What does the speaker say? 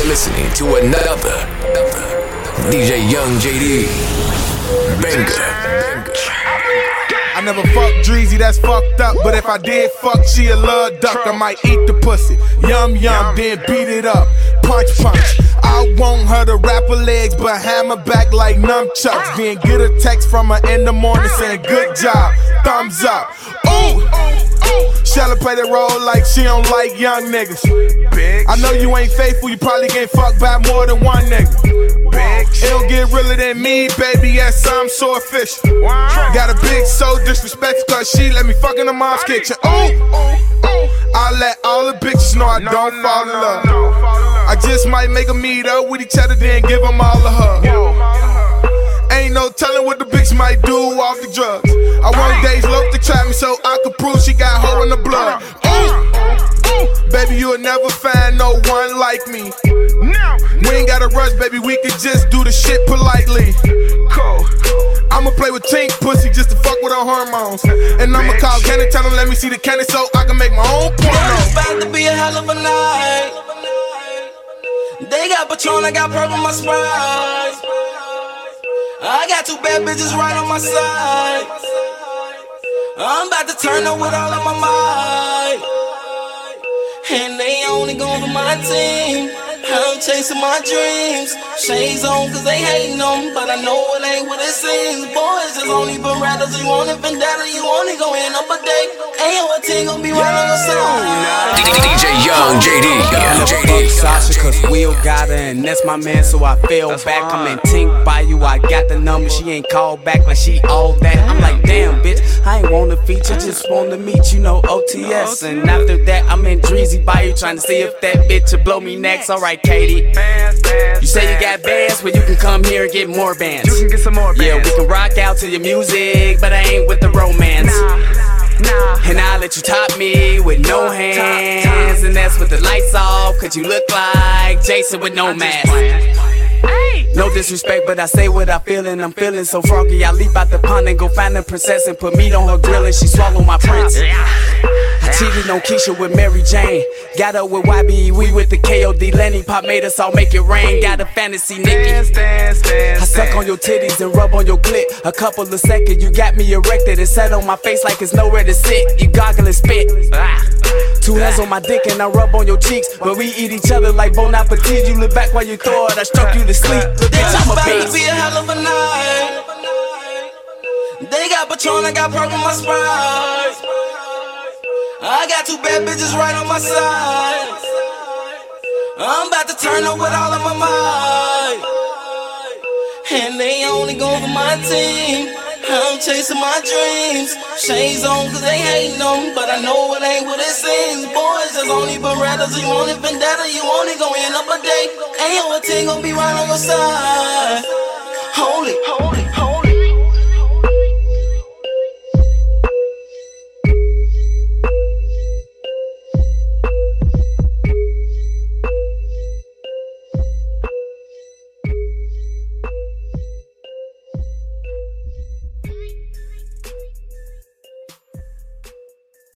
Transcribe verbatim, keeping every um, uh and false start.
listening to another D J Young J D banger. I never fucked Dreezy, that's fucked up. But if I did fuck, she a love duck. I might eat the pussy, yum yum, then beat it up. Punch punch. I want her to wrap her legs, but hammer back like nunchucks. Then get a text from her in the morning saying good job, thumbs up. Ooh, Shella play that role like she don't like young niggas. I know you ain't faithful, you probably get fucked by more than one nigga. It'll get realer than me, baby, yes, I'm so official. Got a big soul disrespect cause she let me fuck in the mom's kitchen. Ooh, I let all the bitches know I don't fall in love. I just might make them meet up with each other, then give them all a hug. Ain't no telling what the bitch might do off the drugs. I want days low to trap me so I could prove she got hoe in the blood. Ooh, baby, you'll never find no one like me. We ain't gotta rush, baby, we could just do the shit politely. I'ma play with Tink pussy just to fuck with her hormones. And I'ma call Cannon, tell them let me see the cannon so I can make my own porno. It's about to be a hell of a night. They got Patron, I got purple my Sprite. I got two bad bitches right on my side. I'm about to turn up with all of my might. And they only going for my team. I'm chasing my dreams. Shades on cause they hating them, but I know it ain't what it seems. Boys just only Berettas. You want it vendetta, you only gon' end up a date. Ain't your team gon' be right on your side. D J Young J D, Young J D. Sasha cause Will got her and that's my man, so I fell back. I'm in Tink by you, I got the number. She ain't called back like she all that. I'm like damn bitch, I ain't want to feature, just want to meet, you know, O T S. And after that I'm in Dreezy by you, trying to see if that bitch will blow me next. Alright Katie, you say you got bands, but you can come here and get more bands. You can get some more bands. Yeah, we can rock out to your music, but I ain't with the romance. Nah, nah. And I'll let you top me with no hands, and that's with the lights off, cause you look like Jason with no mask. No disrespect, but I say what I feel and I'm feeling so froggy. I leap out the pond and go find a princess and put meat on her grill and she swallow my prince. I cheated on Keisha with Mary Jane. Got up with Y B E, we with the K O D. Lenny Pop made us all make it rain. Got a fantasy, Nikki. I suck on your titties and rub on your clit. A couple of seconds, you got me erected and sat on my face like it's nowhere to sit. You goggle and spit. Two hands on my dick and I rub on your cheeks. But we eat each other like Bon Appetit. You look back while you throw it, I stroke you to sleep. Bitch, I'm a about beast. to be a hell of a night. They got Patron, I got purple my Sprite. I got two bad bitches right on my side. I'm about to turn up with all of my might. And they only going for my team. I'm chasing my dreams. Shades on cause they hating them, but I know it ain't what it seems. Boys just only Berettas. You want it vendetta, you only gon' end up a date. Ain't your team gon' be right on your side. Hold it.